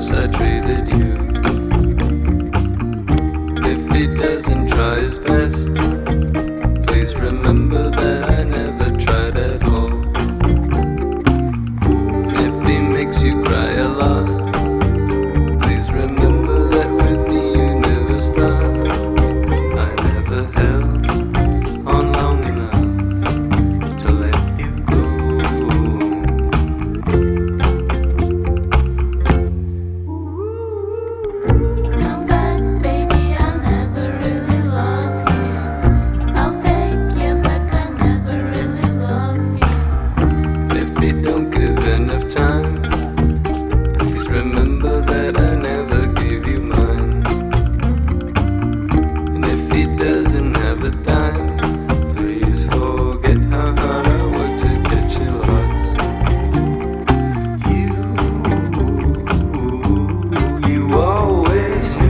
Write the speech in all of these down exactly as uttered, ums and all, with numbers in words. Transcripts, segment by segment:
worse I treated you. If he doesn't try his best, please remember that I never tried at all. If he makes you cry a lot, please remember that with me you never stop. I never held on long enough to let you go. Come back, baby, I never really loved you. I'll take you back, I never really loved you. If he don't give enough time, please remember that I never gave you mine. And if he doesn't have a dime, please forget how hard I worked to get you lost. You, you always do.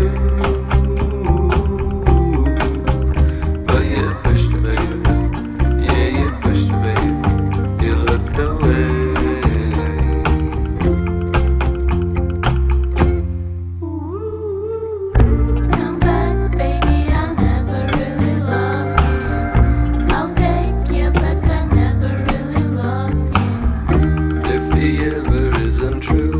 But you pushed her, baby. Yeah, you pushed her, baby. You looked away. Come back, baby, I never really loved you. I'll take you back, I never really loved you. If he ever is untrue,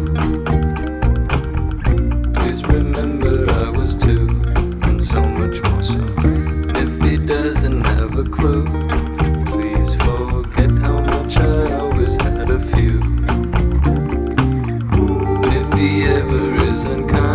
please remember I was two, and so much more so. If he doesn't have a clue, please forget how much I always had a few. If he ever is unkind,